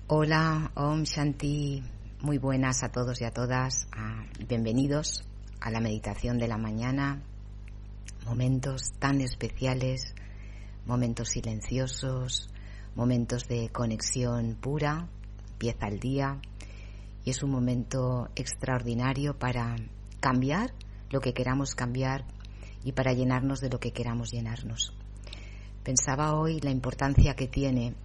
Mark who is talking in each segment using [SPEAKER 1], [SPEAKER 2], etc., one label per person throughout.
[SPEAKER 1] Hola, Om Shanti, muy buenas a todos y a todas, bienvenidos a la meditación de la mañana, momentos tan especiales, momentos silenciosos, momentos de conexión pura, empieza el día y es un momento extraordinario para cambiar lo que queramos cambiar y para llenarnos de lo que queramos llenarnos. Pensaba hoy la importancia que tiene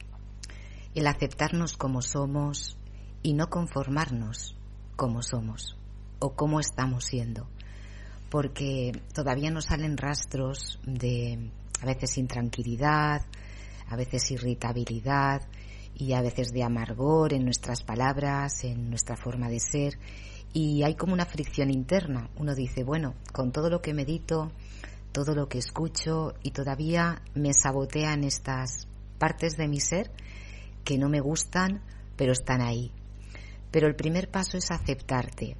[SPEAKER 1] el aceptarnos como somos y no conformarnos como somos o como estamos siendo, porque todavía nos salen rastros de a veces intranquilidad, a veces irritabilidad y a veces de amargor en nuestras palabras, en nuestra forma de ser, y hay como una fricción interna. Uno dice, bueno, con todo lo que medito, todo lo que escucho y todavía me sabotean estas partes de mi ser que no me gustan, pero están ahí. Pero el primer paso es aceptarte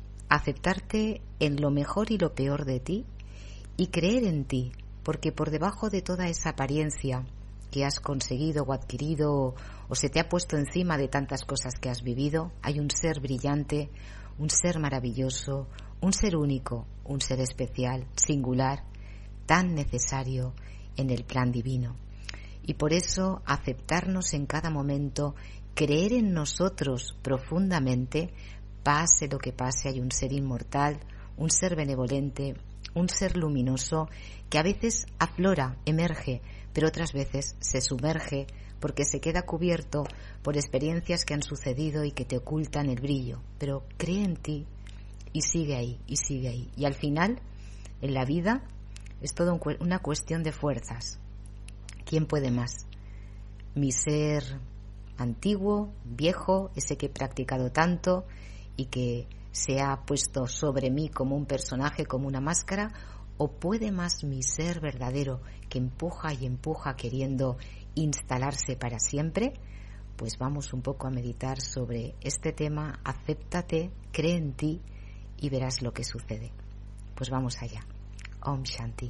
[SPEAKER 1] en lo mejor y lo peor de ti y creer en ti, porque por debajo de toda esa apariencia que has conseguido o adquirido o se te ha puesto encima de tantas cosas que has vivido, hay un ser brillante, un ser maravilloso, un ser único, un ser especial, singular, tan necesario en el plan divino. Y por eso aceptarnos en cada momento, creer en nosotros profundamente, pase lo que pase, hay un ser inmortal, un ser benevolente, un ser luminoso que a veces aflora, emerge, pero otras veces se sumerge porque se queda cubierto por experiencias que han sucedido y que te ocultan el brillo. Pero cree en ti y sigue ahí, y sigue ahí. Y al final, en la vida, es todo una cuestión de fuerzas. ¿Quién puede más? Mi ser antiguo, viejo, ese que he practicado tanto y que se ha puesto sobre mí como un personaje, como una máscara, o puede más mi ser verdadero que empuja y empuja queriendo instalarse para siempre. Pues vamos un poco a meditar sobre este tema. Acéptate, cree en ti y verás lo que sucede. Pues vamos allá. Om Shanti.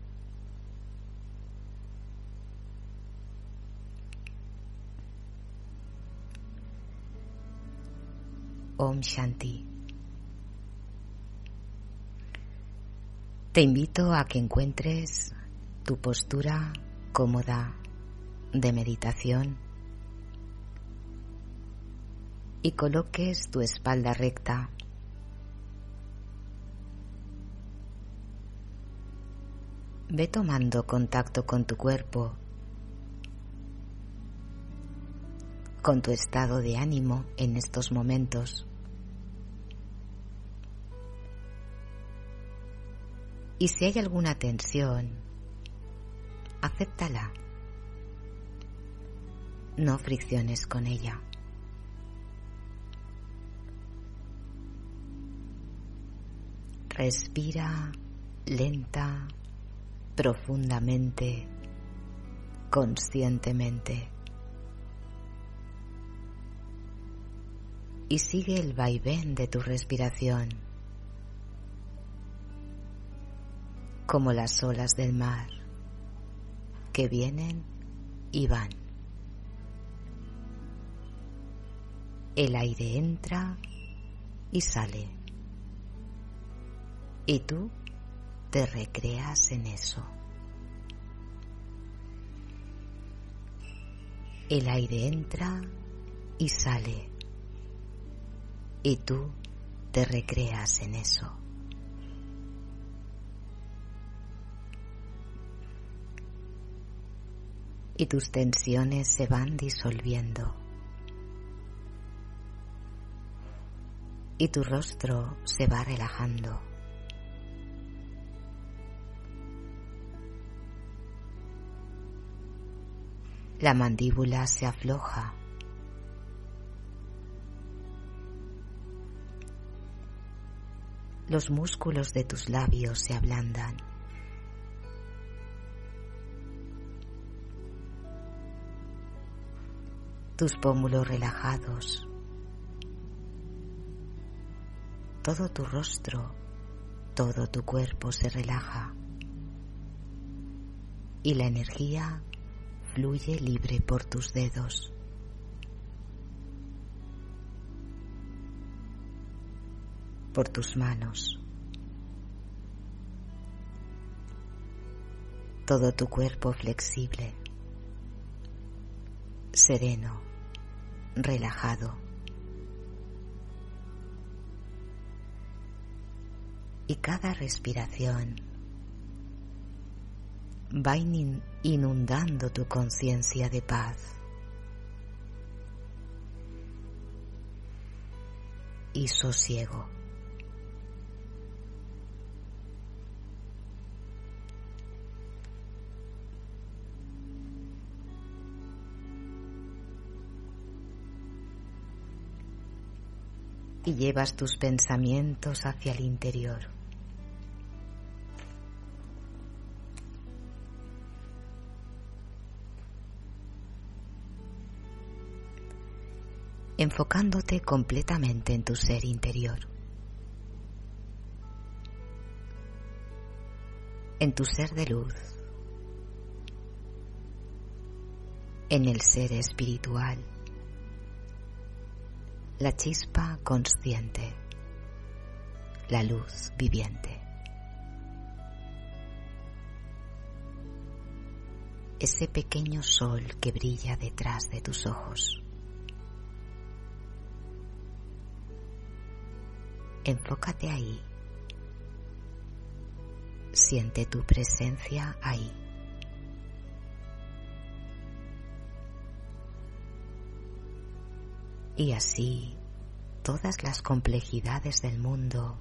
[SPEAKER 1] Om Shanti. Te invito a que encuentres tu postura cómoda de meditación y coloques tu espalda recta. Ve tomando contacto con tu cuerpo, con tu estado de ánimo en estos momentos. Y si hay alguna tensión, acéptala. No fricciones con ella. Respira lenta, profundamente, conscientemente. Y sigue el vaivén de tu respiración, como las olas del mar que vienen y van. El aire entra y sale, y tú te recreas en eso. El aire entra y sale, y tú te recreas en eso. Y tus tensiones se van disolviendo. Y tu rostro se va relajando. La mandíbula se afloja. Los músculos de tus labios se ablandan. Tus pómulos relajados. Todo tu rostro, todo tu cuerpo se relaja. Y la energía fluye libre por tus dedos. por tus manos. Todo tu cuerpo flexible, sereno, relajado. Y cada respiración va inundando tu conciencia de paz y sosiego. Y llevas tus pensamientos hacia el interior. Enfocándote completamente en tu ser interior, en tu ser de luz, en el ser espiritual, la chispa consciente, la luz viviente. Ese pequeño sol que brilla detrás de tus ojos. Enfócate ahí. Siente tu presencia ahí. Y así, todas las complejidades del mundo,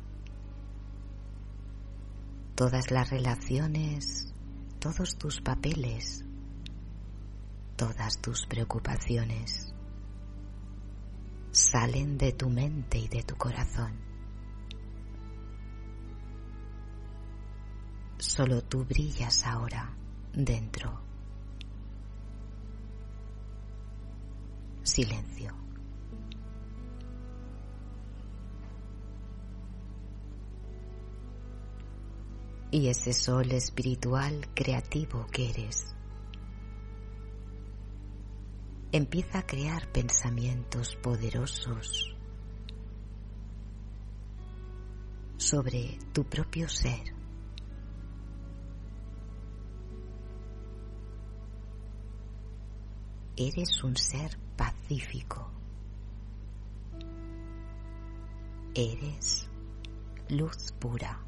[SPEAKER 1] todas las relaciones, todos tus papeles, todas tus preocupaciones, salen de tu mente y de tu corazón. Solo tú brillas ahora dentro. Silencio. Y ese sol espiritual creativo que eres empieza a crear pensamientos poderosos sobre tu propio ser. Eres un ser pacífico. Eres luz pura.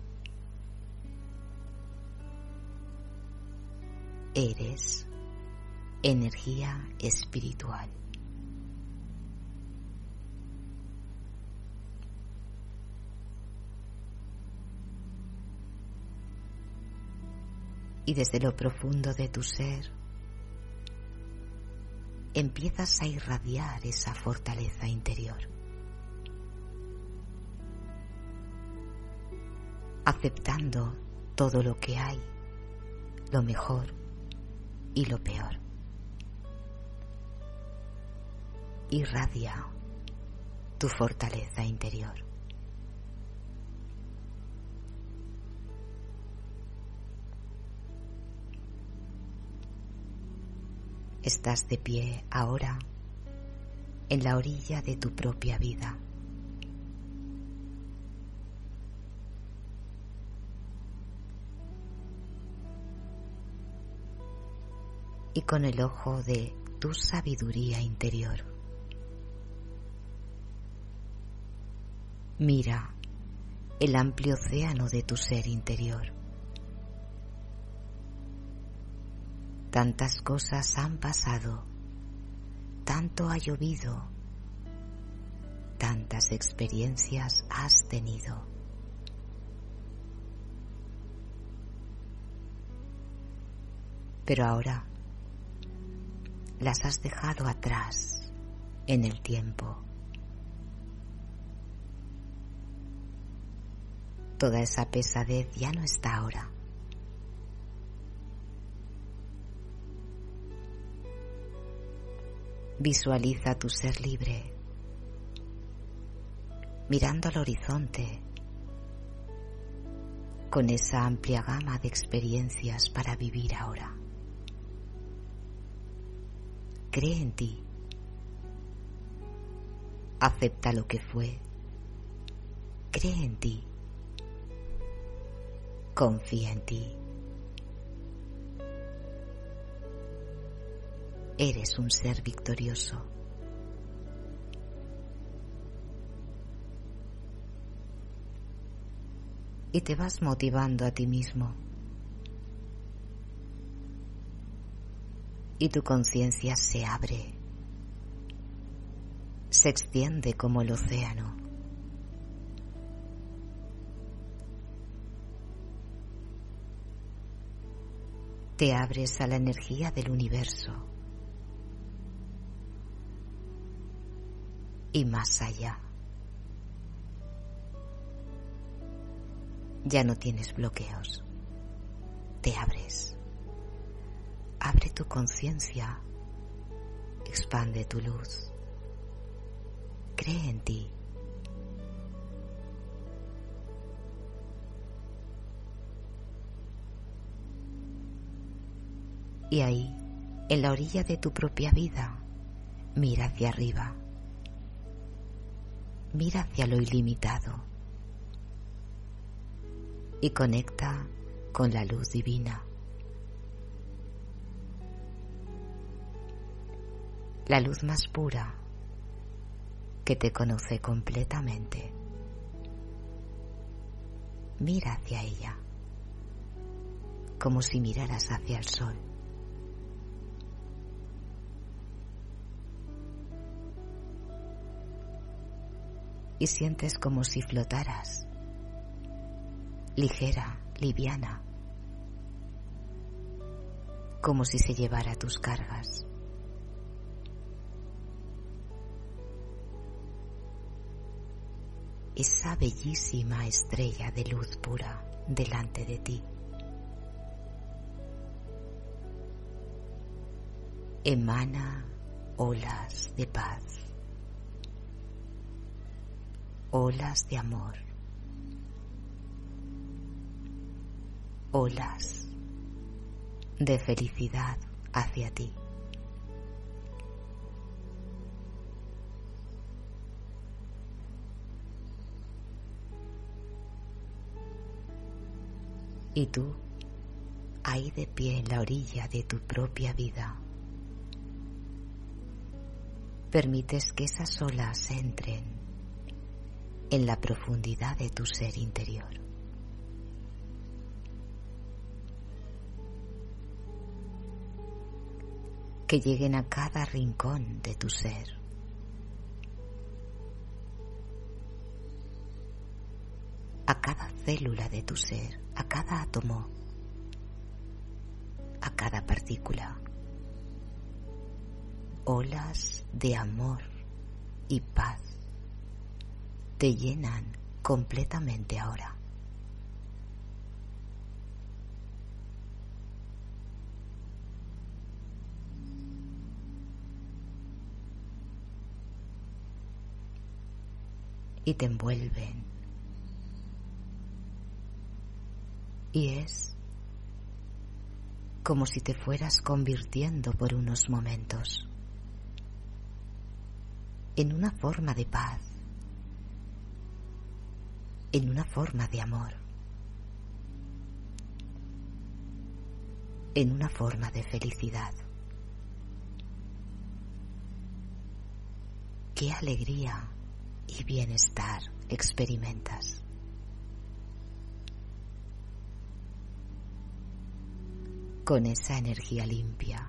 [SPEAKER 1] Eres energía espiritual. Y desde lo profundo de tu ser, empiezas a irradiar esa fortaleza interior, aceptando todo lo que hay, lo mejor y lo peor. Irradia tu fortaleza interior. Estás de pie ahora en la orilla de tu propia vida. Y con el ojo de tu sabiduría interior, mira el amplio océano de tu ser interior. Tantas cosas han pasado, tanto ha llovido, tantas experiencias has tenido. Pero ahora las has dejado atrás en el tiempo. Toda esa pesadez ya no está ahora. Visualiza tu ser libre, mirando al horizonte, con esa amplia gama de experiencias para vivir ahora. Cree en ti. Acepta lo que fue. Cree en ti. Confía en ti. Eres un ser victorioso. Y te vas motivando a ti mismo. Y tu conciencia se abre, se extiende como el océano. Te abres a la energía del universo y más allá. Ya no tienes bloqueos. Te abres. Abre tu conciencia. Expande tu luz. Cree en ti. Y ahí, en la orilla de tu propia vida, mira hacia arriba. Mira hacia lo ilimitado. Y conecta con la luz divina. La luz más pura que te conoce completamente. Mira hacia ella, como si miraras hacia el sol. Y sientes como si flotaras, ligera, liviana, como si se llevara tus cargas. Esa bellísima estrella de luz pura delante de ti. Emana olas de paz, olas de amor, olas de felicidad hacia ti. Y tú, ahí de pie en la orilla de tu propia vida, permites que esas olas entren en la profundidad de tu ser interior. Que lleguen a cada rincón de tu ser. A cada célula de tu ser, a cada átomo, a cada partícula. Olas de amor y paz te llenan completamente ahora. Y te envuelven. Y es como si te fueras convirtiendo por unos momentos en una forma de paz, en una forma de amor, en una forma de felicidad. Qué alegría y bienestar experimentas. Con esa energía limpia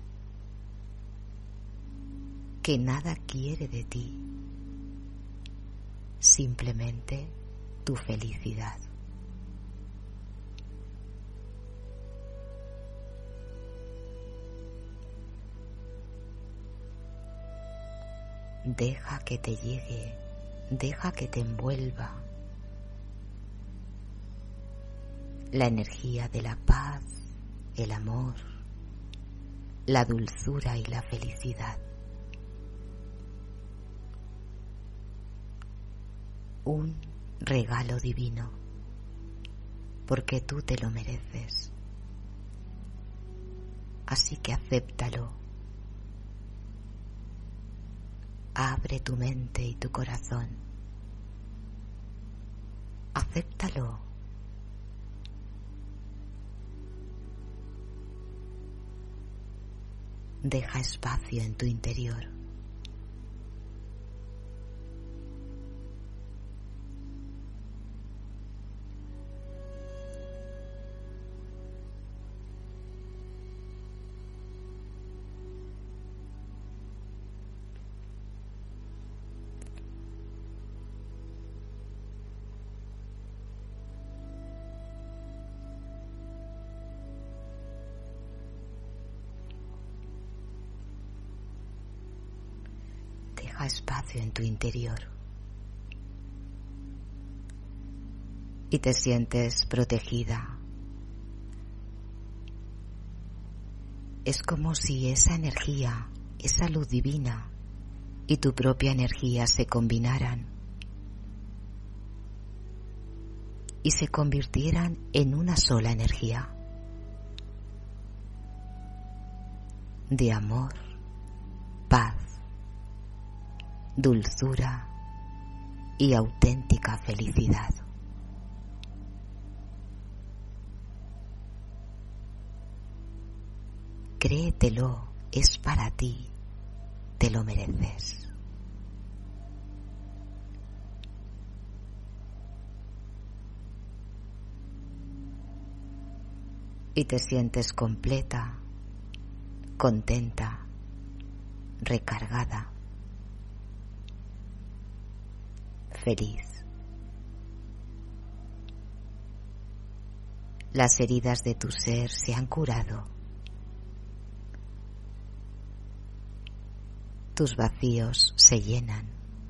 [SPEAKER 1] que nada quiere de ti, simplemente tu felicidad. Deja que te llegue, deja que te envuelva la energía de la paz, el amor, la dulzura y la felicidad. Un regalo divino, porque tú te lo mereces. Así que acéptalo. Abre tu mente y tu corazón Acéptalo. Deja espacio en tu interior. Deja espacio en tu interior y te sientes protegida. Es como si esa energía, esa luz divina y tu propia energía se combinaran y se convirtieran en una sola energía de amor, paz, dulzura y auténtica felicidad. Créetelo, es para ti, te lo mereces. Y te sientes completa, contenta, recargada, feliz. Las heridas de tu ser se han curado. Tus vacíos se llenan.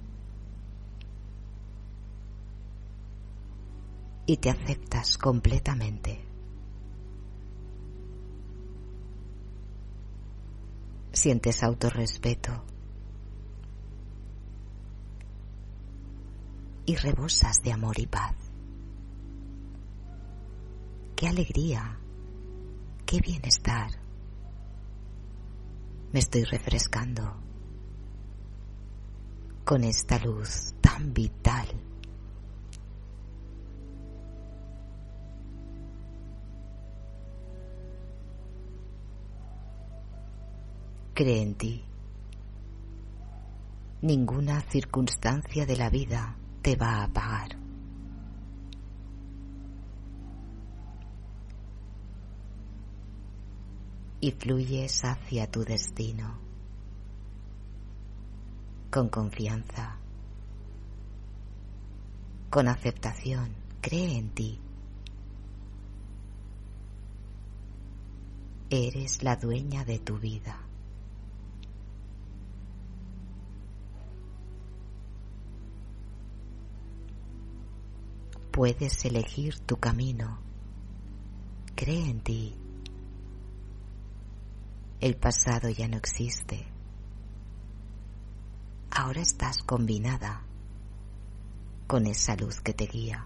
[SPEAKER 1] Y te aceptas completamente. Sientes autorrespeto. Y rebosas de amor y paz. ¡Qué alegría! ¡Qué bienestar! Me estoy refrescando con esta luz tan vital. Cree en ti. Ninguna circunstancia de la vida te va a apagar. Y fluyes hacia tu destino con confianza, con aceptación. Cree en ti. Eres la dueña de tu vida. Puedes elegir tu camino. Cree en ti. El pasado ya no existe. Ahora estás combinada con esa luz que te guía.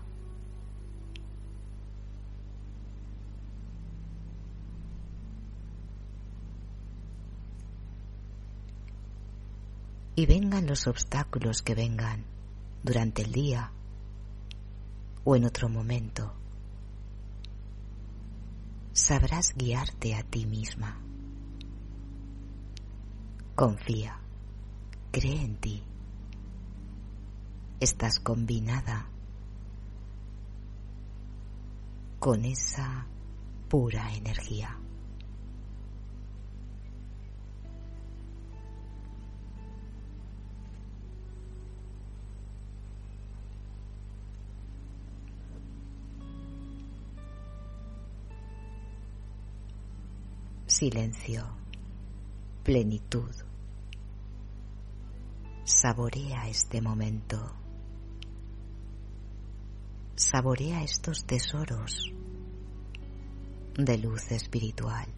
[SPEAKER 1] Y vengan los obstáculos que vengan durante el día o en otro momento, sabrás guiarte a ti misma. Confía, cree en ti. Estás combinada con esa pura energía. Silencio, plenitud. Saborea este momento. Saborea estos tesoros de luz espiritual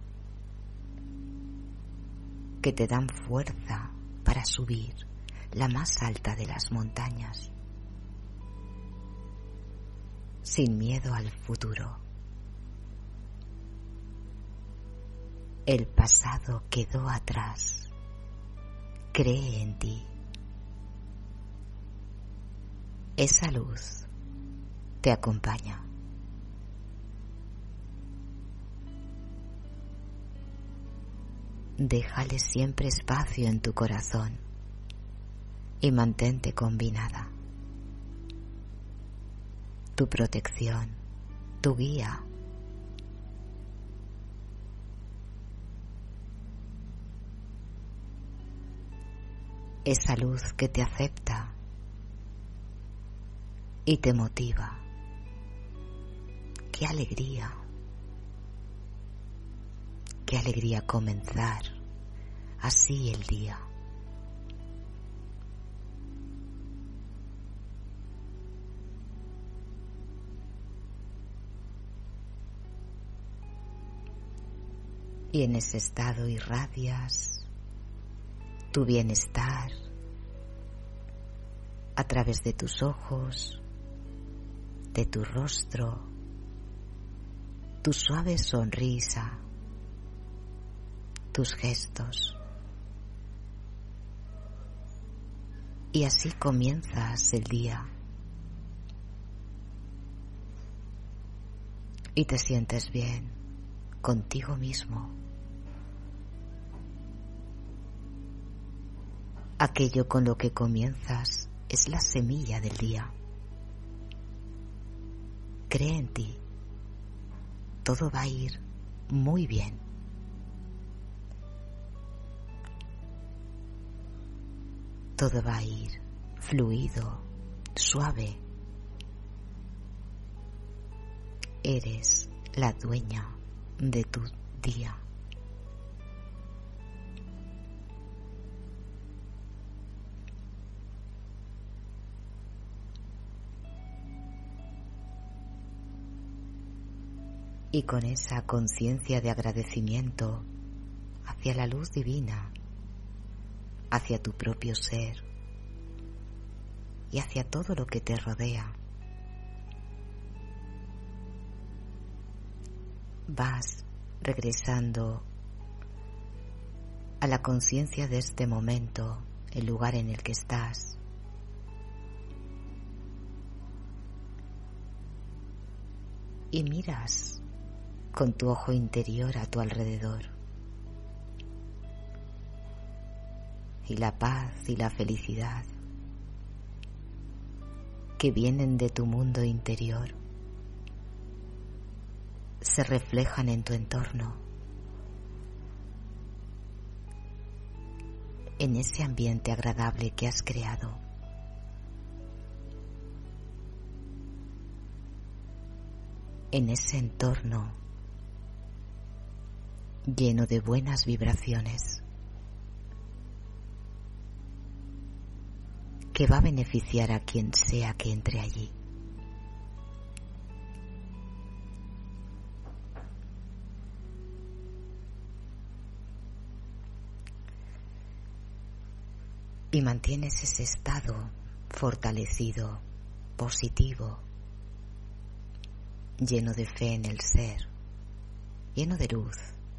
[SPEAKER 1] que te dan fuerza para subir la más alta de las montañas, sin miedo al futuro. El pasado quedó atrás. Cree en ti. Esa luz te acompaña. Déjale siempre espacio en tu corazón y mantente combinada. Tu protección, tu guía. Esa luz que te acepta y te motiva. ¡Qué alegría! ¡Qué alegría comenzar así el día! Y en ese estado irradias tu bienestar a través de tus ojos, de tu rostro, tu suave sonrisa, tus gestos. Y así comienzas el día. Y te sientes bien contigo mismo. Aquello con lo que comienzas es la semilla del día. Cree en ti. Todo va a ir muy bien. Todo va a ir fluido, suave. Eres la dueña de tu día. Y con esa conciencia de agradecimiento hacia la luz divina, hacia tu propio ser y hacia todo lo que te rodea, vas regresando a la conciencia de este momento, el lugar en el que estás. Y miras con tu ojo interior a tu alrededor. Y la paz y la felicidad que vienen de tu mundo interior se reflejan en tu entorno, en ese ambiente agradable que has creado. En ese entorno lleno de buenas vibraciones que va a beneficiar a quien sea que entre allí. Y mantienes ese estado fortalecido, positivo, lleno de fe en el ser, lleno de luz.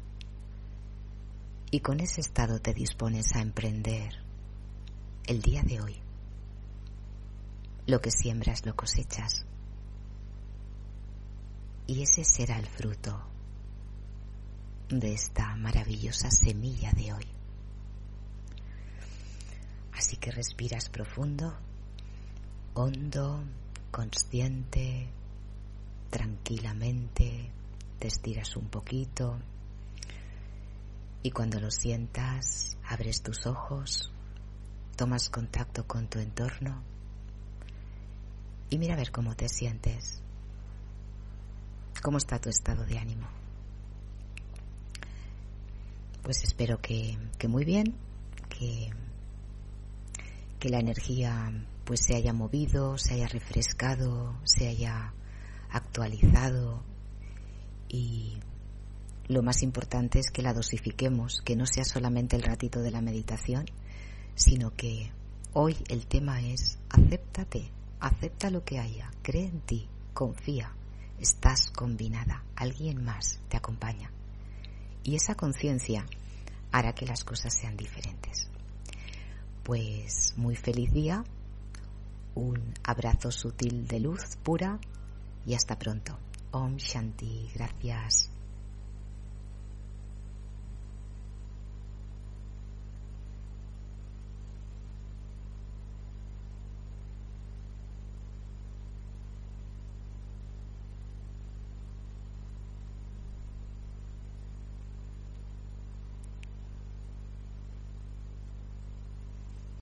[SPEAKER 1] Y con ese estado te dispones a emprender el día de hoy. Lo que siembras lo cosechas. Y ese será el fruto de esta maravillosa semilla de hoy. Así que respiras profundo, hondo, consciente, tranquilamente, te estiras un poquito. Y cuando lo sientas, abres tus ojos, tomas contacto con tu entorno y mira a ver cómo te sientes, cómo está tu estado de ánimo. Pues espero que muy bien, que la energía pues se haya movido, se haya refrescado, se haya actualizado y lo más importante es que la dosifiquemos, que no sea solamente el ratito de la meditación, sino que hoy el tema es acéptate, acepta lo que haya, cree en ti, confía, estás combinada, alguien más te acompaña. Y esa conciencia hará que las cosas sean diferentes. Pues muy feliz día, un abrazo sutil de luz pura y hasta pronto. Om Shanti. Gracias.